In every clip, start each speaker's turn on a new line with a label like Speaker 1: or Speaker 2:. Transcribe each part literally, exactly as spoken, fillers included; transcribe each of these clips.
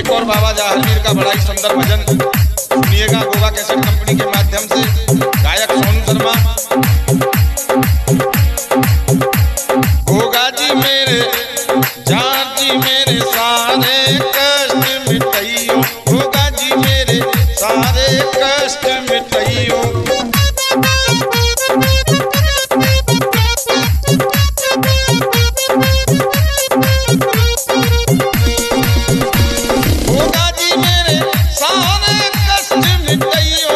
Speaker 1: एक और बाबा जहांगीर का बड़ा ही सुंदर भजन सुनिएगा गोगा कैसेट कंपनी के माध्यम से। गायक सोनू शर्मा। गोगा जी मेरे जान जी मेरे सारे कष्ट मिटाइयो, गोगा जी मेरे सारे कष्ट मिटाइयो। गोगा जी मेरे सारे कष्ट मिटाइयो,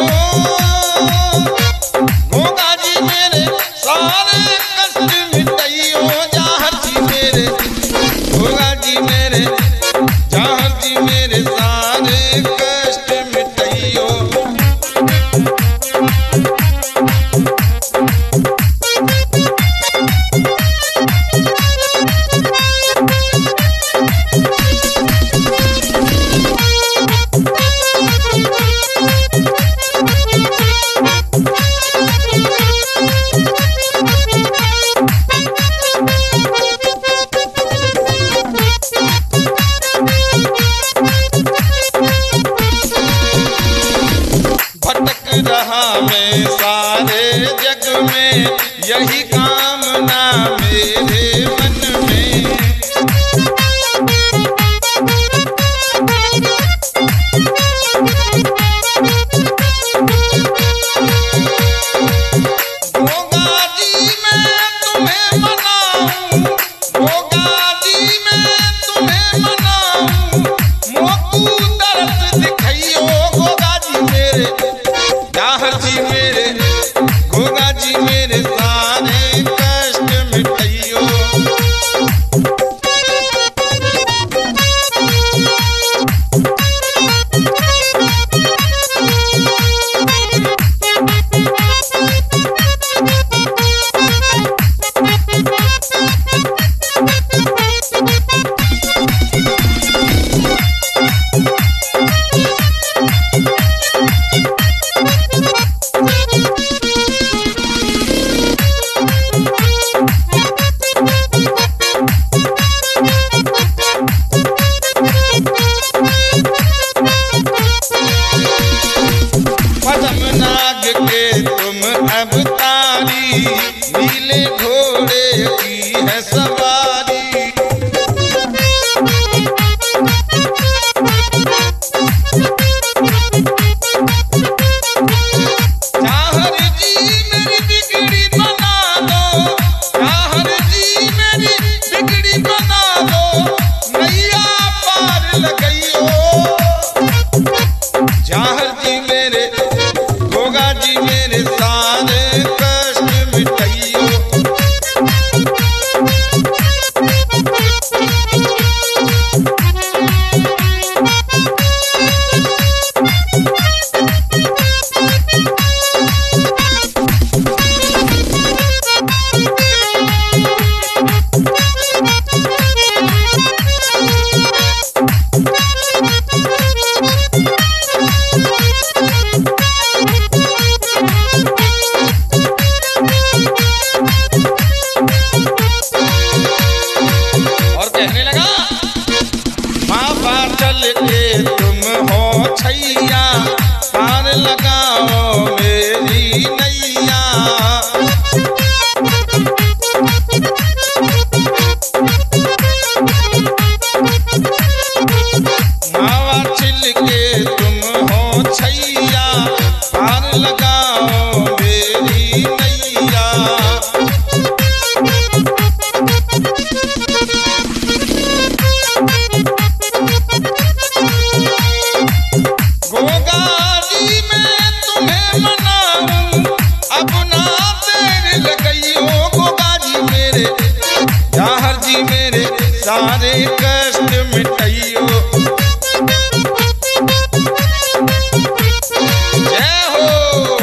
Speaker 1: गोगा जी मेरे सारे कष्ट मिटाइयो। जाहर जी मेरे गोगा जी मेरे जाहर जी मेरे सारे कष्ट मिटाइयो। भटक रहा मैं सारे जग में, यही कामना मेरे मन में। गोगा जी मैं तुम्हें मनाऊं, गोगा जी मैं तुम्हें मनाऊं। मोकू दर्द दिखाइयो, गोगा जी मेरे जाहर जी मेरे गोगा जी मेरे सारे कष्ट मिटाइयो। पद्मनाग के तुम अवतारी, नीले घोड़े की है सवारी। जाहर जी मेरी बिगड़ी बना दो, जाहर जी मेरी बिगड़ी बना दो। नैया पार लगाइयो, जाहर जी मेरे गोगा जी मेरे सारे कष्ट मिटाइयो। और कहने लगा बाबा चल के तुम हो छैया, पार लगाओ मेरी नैया। मावा छिल के तुम हो छैया, पार लगाओ मेरी नैया। गोगा जी मैं तुम्हें मनाऊं, अब ना देर लगाइयो। गोगा जी मेरे जाहर जी मेरे सारे कष्ट मिटाइयो। जय हो।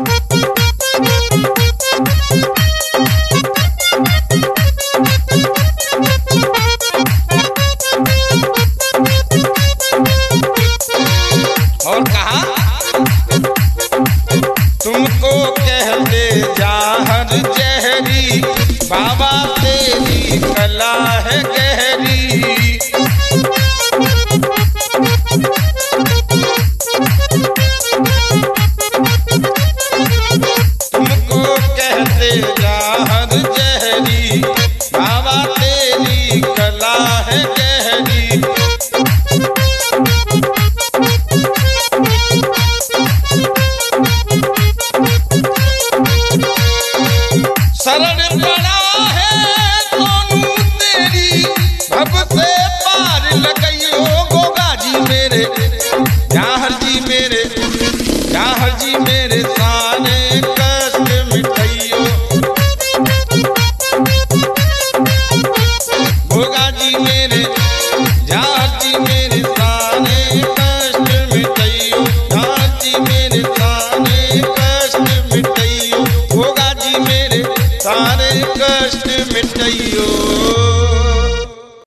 Speaker 2: Thank you.
Speaker 1: कला है गहरी। तुमको कहते जहर जहरी, बाबा तेरी कला है गहरी। शरण पड़ा है सोनू तेरी, भव से पार लगइयो गोगा जी मेरे, जाहर जी मेरे, जाहर जी मेरे सारे कष्ट मिटाइयो। गोगा जी मेरे, जाहर जी मेरे सारे कष्ट मिटाइयो, जाहर जी मेरे सारे कष्ट मिटाइयो, गोगा जी मेरे सारे कष्ट मिटाइयो।